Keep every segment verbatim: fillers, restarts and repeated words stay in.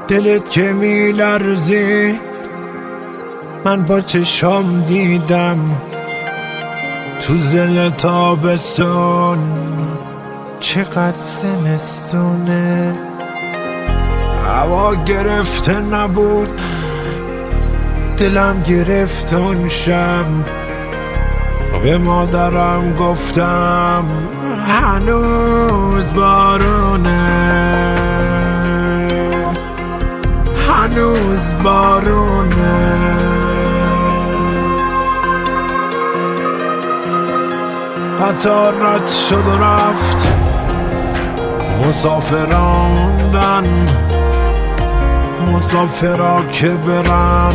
دلت که میلرزید من با چشام دیدم تو زل تابستون چقدر زمستونه. هوا گرفته نبود دلم گرفت اون شب، به مادرم گفتم هنوز بارونه، هنوز بارونه. قطار رد شد و رفت، مسافراندن مسافرا که برن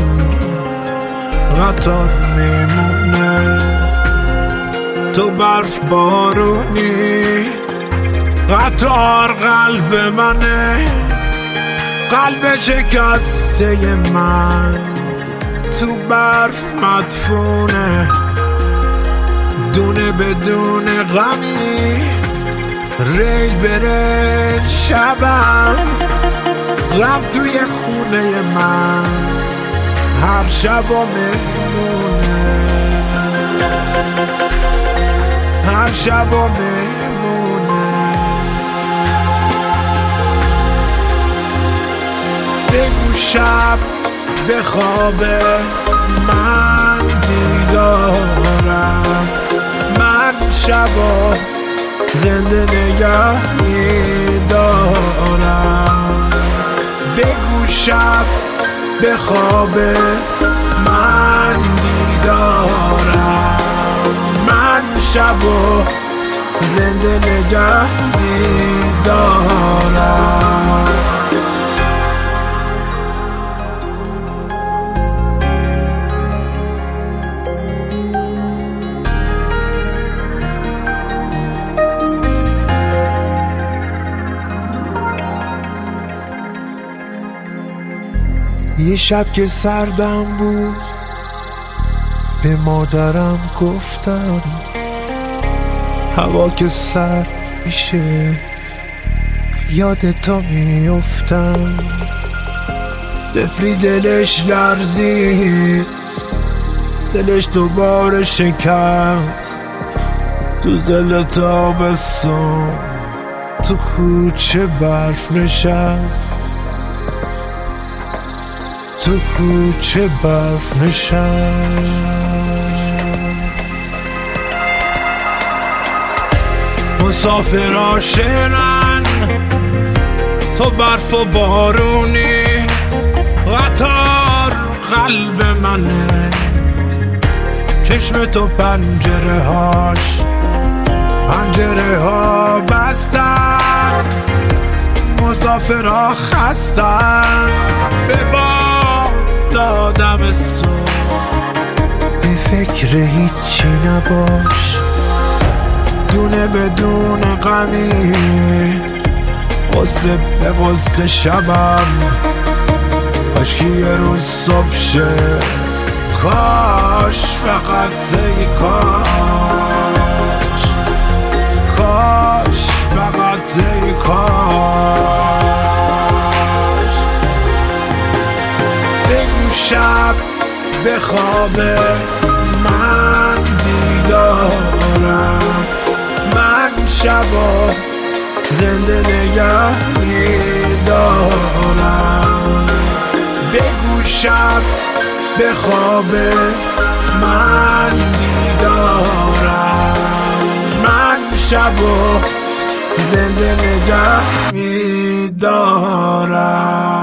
قطار میمونه. تو برف بارونی قطار قلب منه، قلب شکسته من تو برف مدفونه. دونه بدون غمی ریل بره شبم، غم توی خونه من هر شب و مهمونه، هر شب و مهمونه. بگو شب به خوابه من بیدارم، من شبا زنده نگه میدارم. بگو شب به خوابه من بیدارم، من شبا زنده نگه میدارم. یه شب که سردم بود به مادرم گفتم هوا که سرد میشه یاد تو میافتم. طفلی دلش لرزید، دلش دوباره شکست تو زل تابستون تو کوچه برف نشست، تو کوچه برف نشست. مسافرها شعرن تو برف و بارونی، قطار قلب منه چشم تو پنجره هاش، پنجره ها بستن مسافرها خستن. به باد دادم صبح به فکر هیچی نباش، دونه بدون غمی قصه به قصه شبم. کاش که یه روز صبح شه، کاش فقط ای کاش، کاش فقط ای کاش. بگو شب به خوابه من بیدارم، من شبا زنده نگه میدارم. بگو شب به خوابه من بیدارم، من شبا زنده نگه میدارم.